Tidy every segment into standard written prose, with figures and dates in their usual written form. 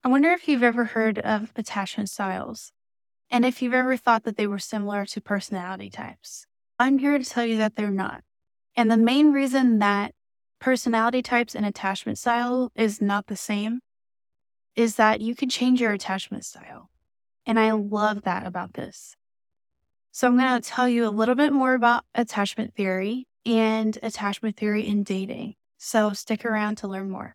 I wonder if you've ever heard of attachment styles and if you've ever thought that they were similar to personality types. I'm here to tell you that they're not. And the main reason that personality types and attachment style is not the same is that you can change your attachment style. And I love that about this. So I'm going to tell you a little bit more about attachment theory and attachment theory in dating. So stick around to learn more.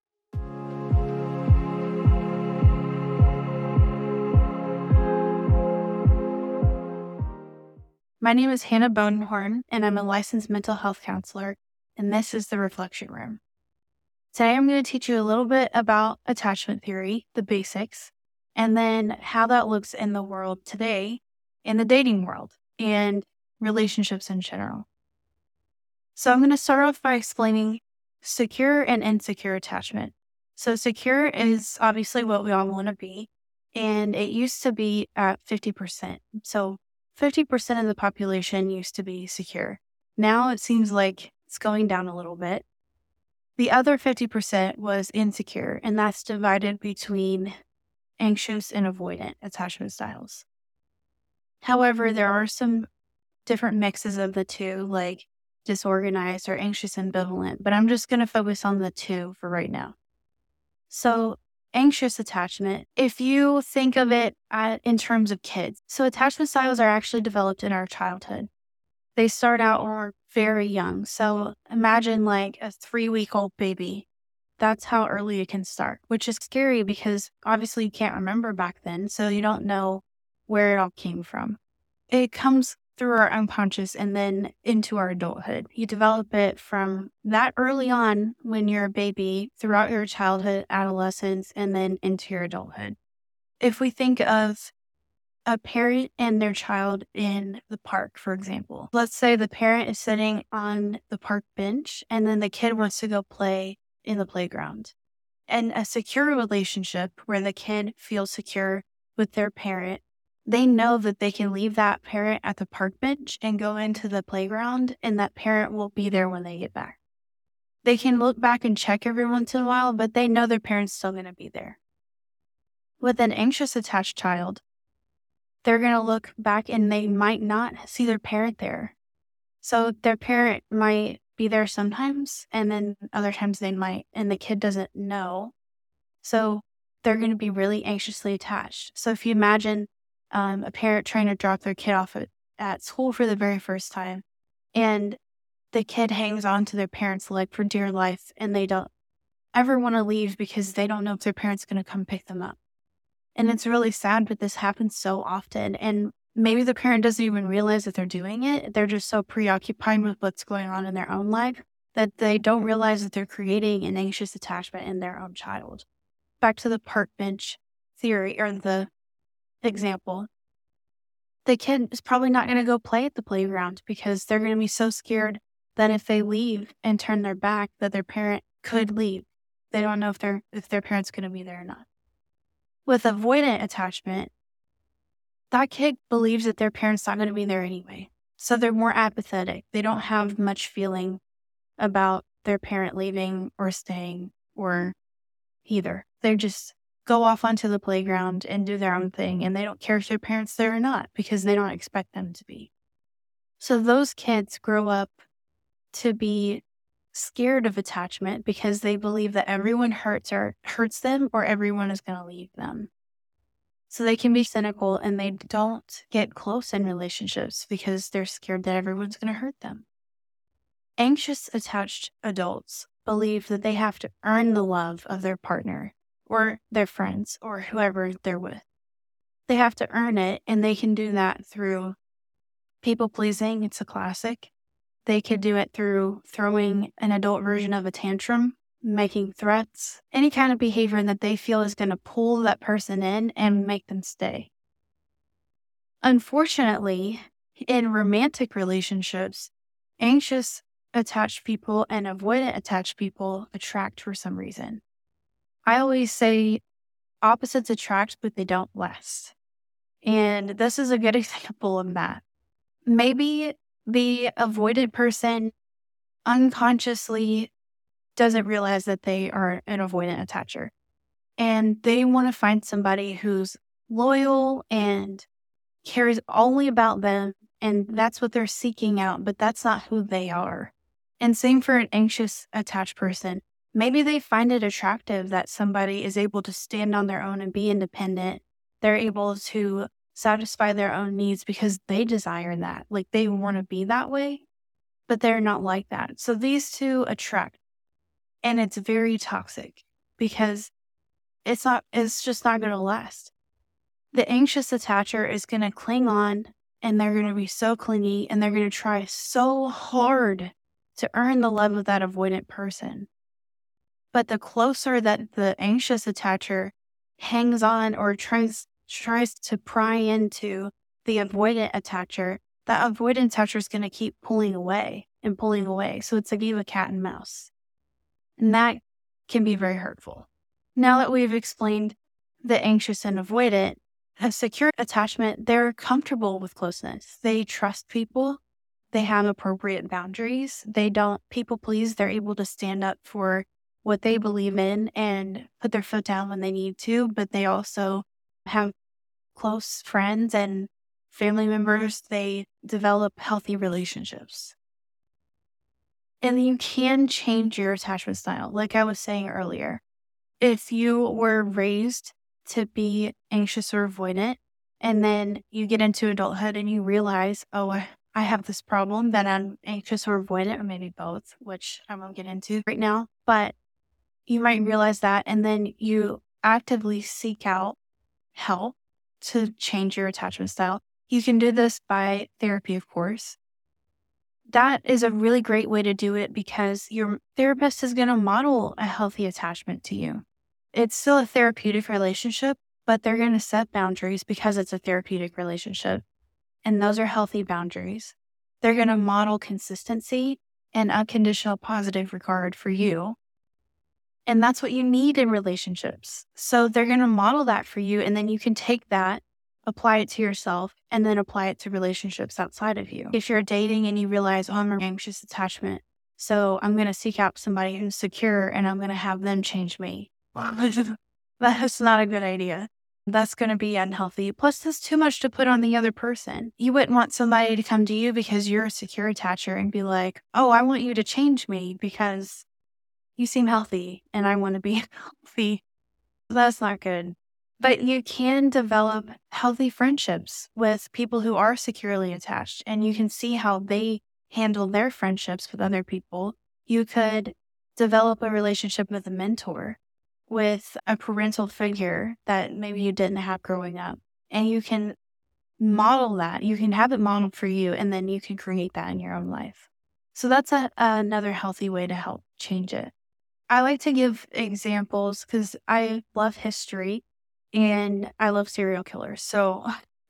My name is Hannah Bonehorn, and I'm a licensed mental health counselor, and this is the Reflection Room. Today, I'm going to teach you a little bit about attachment theory, the basics, and then how that looks in the world today, in the dating world, and relationships in general. So I'm going to start off by explaining secure and insecure attachment. So secure is obviously what we all want to be, and it used to be at 50%. So 50% of the population used to be secure. Now it seems like it's going down a little bit. The other 50% was insecure, and that's divided between anxious and avoidant attachment styles. However, there are some different mixes of the two, like disorganized or anxious ambivalent, but I'm just going to focus on the two for right now. So anxious attachment, if you think of it in terms of kids. So attachment styles are actually developed in our childhood. They start out when we're very young. So imagine like a 3-week-old baby. That's how early it can start, which is scary because obviously you can't remember back then. So you don't know where it all came from. It comes through our unconscious and then into our adulthood. You develop it from that early on when you're a baby, throughout your childhood, adolescence, and then into your adulthood. If we think of a parent and their child in the park, for example, let's say the parent is sitting on the park bench and then the kid wants to go play in the playground. And a secure relationship where the kid feels secure with their parent, they know that they can leave that parent at the park bench and go into the playground, and that parent will be there when they get back. They can look back and check every once in a while, but they know their parent's still going to be there. With an anxious attached child, they're going to look back and they might not see their parent there. So their parent might be there sometimes, and then other times they might, and the kid doesn't know. So they're going to be really anxiously attached. So if you imagine a parent trying to drop their kid off at school for the very first time, and the kid hangs on to their parent's leg for dear life, and they don't ever want to leave because they don't know if their parent's going to come pick them up. And it's really sad, but this happens so often. And maybe the parent doesn't even realize that they're doing it. They're just so preoccupied with what's going on in their own life that they don't realize that they're creating an anxious attachment in their own child. Back to the park bench theory or the example, the kid is probably not going to go play at the playground because they're going to be so scared that if they leave and turn their back, that their parent could leave. They don't know if their parent's going to be there or not. With avoidant attachment, that kid believes that their parent's not going to be there anyway. So they're more apathetic. They don't have much feeling about their parent leaving or staying or either. They just go off onto the playground and do their own thing, and they don't care if their parents there or not because they don't expect them to be. So those kids grow up to be scared of attachment because they believe that everyone hurts them or everyone is going to leave them. So they can be cynical and they don't get close in relationships because they're scared that everyone's going to hurt them. Anxious attached adults believe that they have to earn the love of their partner or their friends or whoever they're with. They have to earn it, and they can do that through people pleasing. It's a classic. They could do it through throwing an adult version of a tantrum, making threats, any kind of behavior that they feel is going to pull that person in and make them stay. Unfortunately, in romantic relationships, anxious attached people and avoidant attached people attract for some reason. I always say opposites attract, but they don't last. And this is a good example of that. Maybe the avoidant person unconsciously doesn't realize that they are an avoidant attacher. And they want to find somebody who's loyal and cares only about them. And that's what they're seeking out, but that's not who they are. And same for an anxious attached person. Maybe they find it attractive that somebody is able to stand on their own and be independent. They're able to satisfy their own needs because they desire that. Like they want to be that way, but they're not like that. So these two attract, and it's very toxic because it's just not going to last. The anxious attacher is going to cling on, and they're going to be so clingy, and they're going to try so hard to earn the love of that avoidant person. But the closer that the anxious attacher hangs on or tries to pry into the avoidant attacher, that avoidant attacher is going to keep pulling away and pulling away. So it's like you have a cat and mouse. And that can be very hurtful. Now that we've explained the anxious and avoidant, a secure attachment, they're comfortable with closeness. They trust people. They have appropriate boundaries. They don't people please. They're able to stand up for what they believe in and put their foot down when they need to, but they also have close friends and family members. They develop healthy relationships. And you can change your attachment style. Like I was saying earlier, if you were raised to be anxious or avoidant, and then you get into adulthood and you realize, oh, I have this problem that I'm anxious or avoidant, or maybe both, which I won't get into right now, but you might realize that, and then you actively seek out help to change your attachment style. You can do this by therapy, of course. That is a really great way to do it because your therapist is going to model a healthy attachment to you. It's still a therapeutic relationship, but they're going to set boundaries because it's a therapeutic relationship. And those are healthy boundaries. They're going to model consistency and unconditional positive regard for you. And that's what you need in relationships. So they're going to model that for you. And then you can take that, apply it to yourself, and then apply it to relationships outside of you. If you're dating and you realize, oh, I'm an anxious attachment, so I'm going to seek out somebody who's secure and I'm going to have them change me. That's not a good idea. That's going to be unhealthy. Plus, that's too much to put on the other person. You wouldn't want somebody to come to you because you're a secure attacher and be like, oh, I want you to change me because you seem healthy and I want to be healthy. That's not good. But you can develop healthy friendships with people who are securely attached, and you can see how they handle their friendships with other people. You could develop a relationship with a mentor, with a parental figure that maybe you didn't have growing up, and you can model that. You can have it modeled for you, and then you can create that in your own life. So that's another healthy way to help change it. I like to give examples because I love history and I love serial killers. So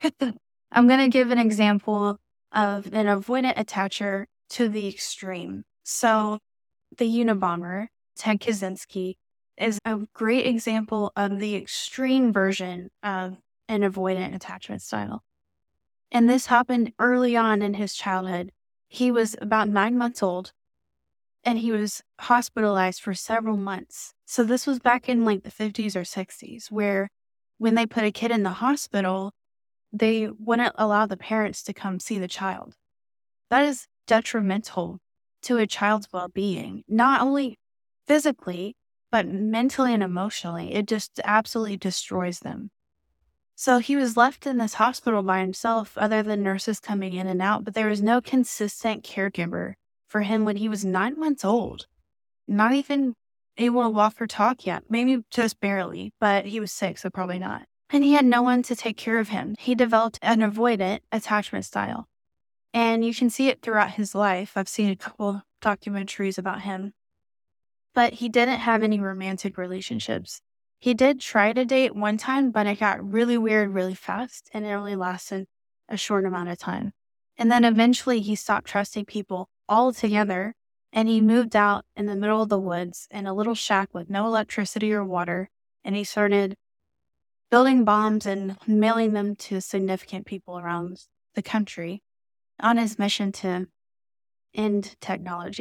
I'm going to give an example of an avoidant attacher to the extreme. So the Unabomber, Ted Kaczynski, is a great example of the extreme version of an avoidant attachment style. And this happened early on in his childhood. He was about 9 months old and he was hospitalized for several months. So this was back in like the 50s or 60s, where when they put a kid in the hospital, they wouldn't allow the parents to come see the child. That is detrimental to a child's well-being, not only physically, but mentally and emotionally. It just absolutely destroys them. So he was left in this hospital by himself, other than nurses coming in and out, but there was no consistent caregiver for him when he was 9 months old. Not even able to walk or talk yet, maybe just barely, but he was sick, so probably not. And he had no one to take care of him. He developed an avoidant attachment style. And you can see it throughout his life. I've seen a couple documentaries about him. But he didn't have any romantic relationships. He did try to date one time, but it got really weird really fast, and it only lasted a short amount of time. And then eventually he stopped trusting people altogether, and he moved out in the middle of the woods in a little shack with no electricity or water, and he started building bombs and mailing them to significant people around the country on his mission to end technology.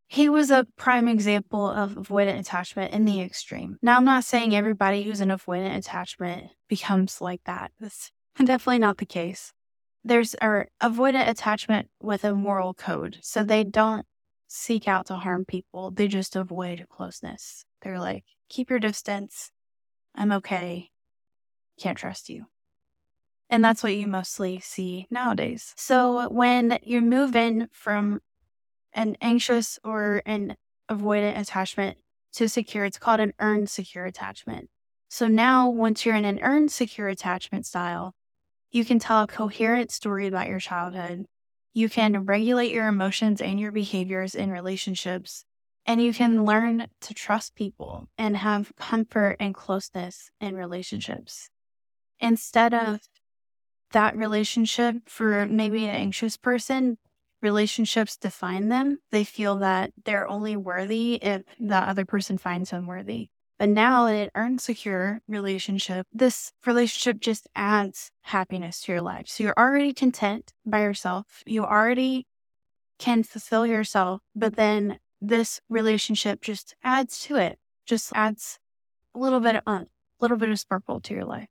he was a prime example of avoidant attachment in the extreme. Now, I'm not saying everybody who's in avoidant attachment becomes like that. That's definitely not the case. There's avoidant attachment with a moral code. So they don't seek out to harm people. They just avoid closeness. They're like, keep your distance. I'm okay. Can't trust you. And that's what you mostly see nowadays. So when you move in from an anxious or an avoidant attachment to secure, it's called an earned secure attachment. So now once you're in an earned secure attachment style, you can tell a coherent story about your childhood. You can regulate your emotions and your behaviors in relationships, and you can learn to trust people and have comfort and closeness in relationships. Instead of that relationship, for maybe an anxious person, relationships define them. They feel that they're only worthy if the other person finds them worthy. But now in an earned secure relationship, this relationship just adds happiness to your life. So you're already content by yourself. You already can fulfill yourself, but then this relationship just adds to it, just adds a little bit of sparkle to your life.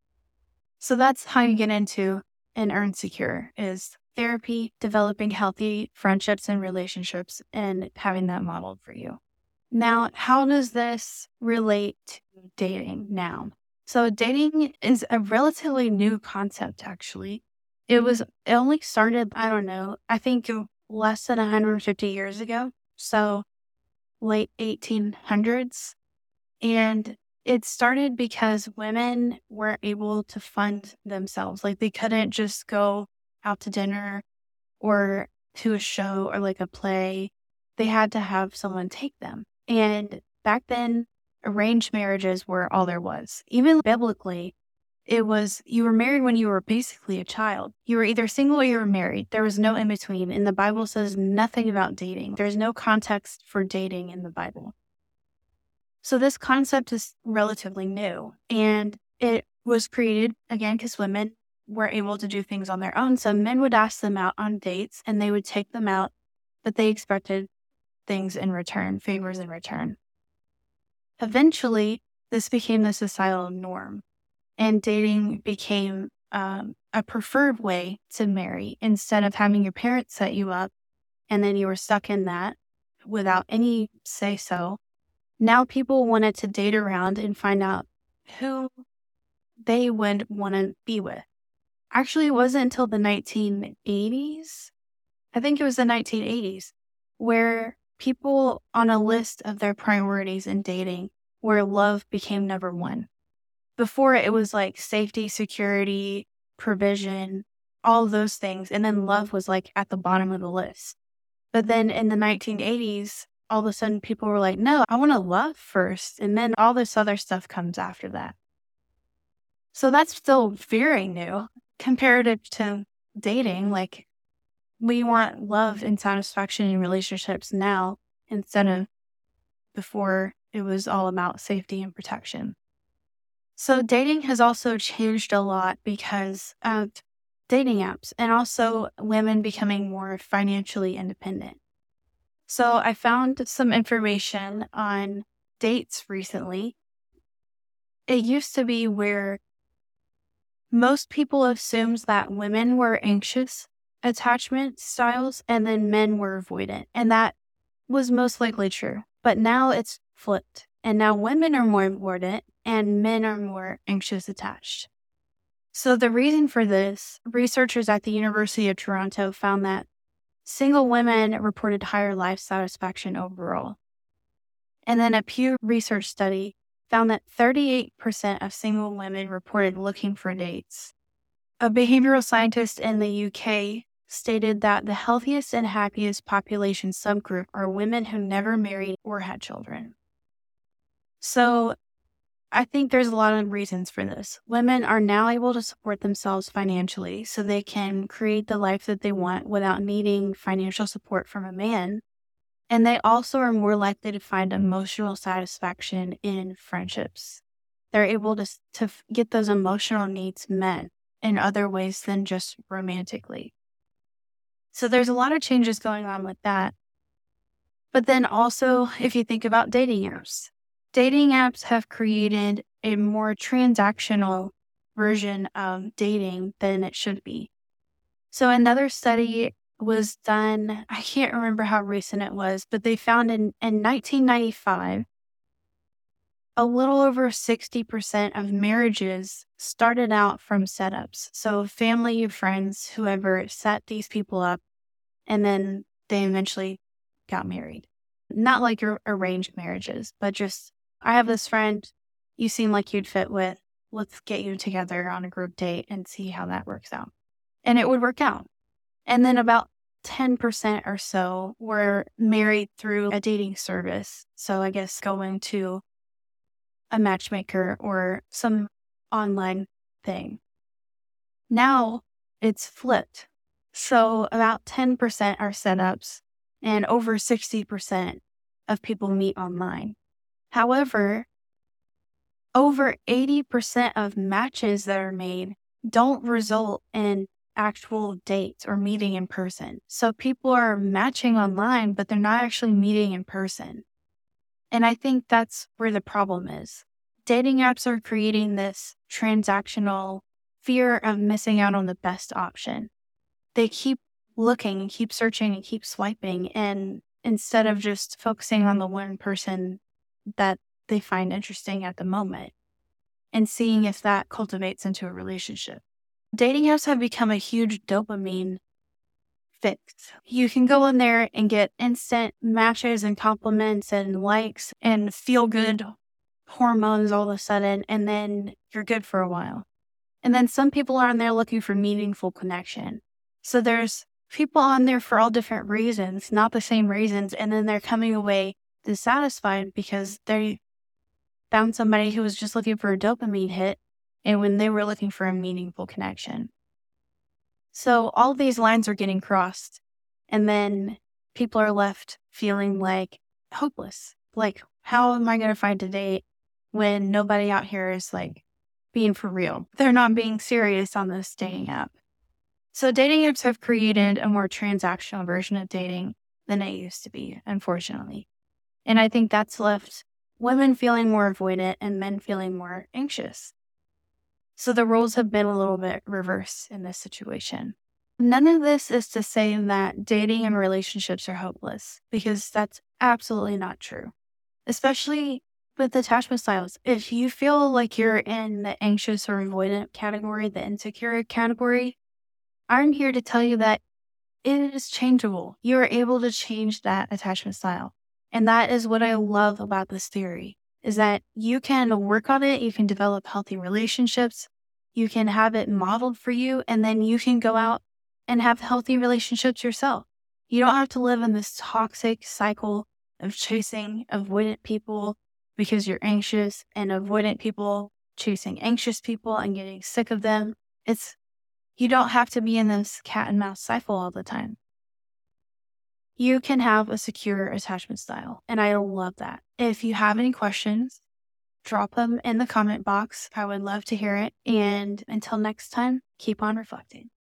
So that's how you get into an earned secure, is therapy, developing healthy friendships and relationships, and having that modeled for you. Now, how does this relate to dating now? So dating is a relatively new concept, actually. It only started, I think less than 150 years ago. So late 1800s. And it started because women weren't able to fund themselves. Like they couldn't just go out to dinner or to a show or like a play. They had to have someone take them. And back then, arranged marriages were all there was. Even biblically, it was you were married when you were basically a child. You were either single or you were married. There was no in between. And the Bible says nothing about dating. There's no context for dating in the Bible. So this concept is relatively new, and it was created, again, because women were able to do things on their own. So men would ask them out on dates, and they would take them out, but they expected things in return, favors in return. Eventually, this became the societal norm, and dating became a preferred way to marry instead of having your parents set you up, and then you were stuck in that without any say-so. Now people wanted to date around and find out who they would want to be with. Actually, it wasn't until the 1980s, I think it was the 1980s, where people on a list of their priorities in dating, where love became number one. Before it was like safety, security, provision, all of those things. And then love was like at the bottom of the list. But then in the 1980s, all of a sudden people were like, no, I want to love first. And then all this other stuff comes after that. So that's still very new comparative to dating. Like we want love and satisfaction in relationships now instead of before it was all about safety and protection. So dating has also changed a lot because of dating apps and also women becoming more financially independent. So I found some information on dates recently. It used to be where most people assumed that women were anxious attachment styles and then men were avoidant. And that was most likely true. But now it's flipped. And now women are more avoidant and men are more anxious attached. So the reason for this, researchers at the University of Toronto found that single women reported higher life satisfaction overall. And then a Pew Research study found that 38% of single women reported looking for dates. A behavioral scientist in the UK stated that the healthiest and happiest population subgroup are women who never married or had children. So I think there's a lot of reasons for this. Women are now able to support themselves financially so they can create the life that they want without needing financial support from a man. And they also are more likely to find emotional satisfaction in friendships. They're able to get those emotional needs met in other ways than just romantically. So there's a lot of changes going on with that. But then also, if you think about dating apps have created a more transactional version of dating than it should be. So another study was done, I can't remember how recent it was, but they found in 1995, a little over 60% of marriages started out from setups. So family, friends, whoever set these people up, and then they eventually got married. Not like your arranged marriages, but just, I have this friend you seem like you'd fit with. Let's get you together on a group date and see how that works out. And it would work out. And then about 10% or so were married through a dating service. So I guess going to a matchmaker or some online thing. Now it's flipped. So about 10% are setups and over 60% of people meet online. However, over 80% of matches that are made don't result in actual dates or meeting in person. So people are matching online, but they're not actually meeting in person. And I think that's where the problem is. Dating apps are creating this transactional fear of missing out on the best option. They keep looking and keep searching and keep swiping, and instead of just focusing on the one person that they find interesting at the moment and seeing if that cultivates into a relationship. Dating apps have become a huge dopamine fix. You can go in there and get instant matches and compliments and likes and feel good hormones all of a sudden, and then you're good for a while. And then some people are on there looking for meaningful connection. So there's people on there for all different reasons, not the same reasons, and then they're coming away dissatisfied because they found somebody who was just looking for a dopamine hit and when they were looking for a meaningful connection. So all these lines are getting crossed, and then people are left feeling like hopeless. Like, how am I going to find a date when nobody out here is like being for real? They're not being serious on this dating app. So dating apps have created a more transactional version of dating than it used to be, unfortunately. And I think that's left women feeling more avoidant and men feeling more anxious. So the roles have been a little bit reversed in this situation. None of this is to say that dating and relationships are hopeless, because that's absolutely not true. Especially with attachment styles. If you feel like you're in the anxious or avoidant category, the insecure category, I'm here to tell you that it is changeable. You are able to change that attachment style. And that is what I love about this theory, is that you can work on it, you can develop healthy relationships, you can have it modeled for you, and then you can go out and have healthy relationships yourself. You don't have to live in this toxic cycle of chasing avoidant people because you're anxious, and avoidant people chasing anxious people and getting sick of them. You don't have to be in this cat and mouse cycle all the time. You can have a secure attachment style, and I love that. If you have any questions, drop them in the comment box. I would love to hear it. And until next time, keep on reflecting.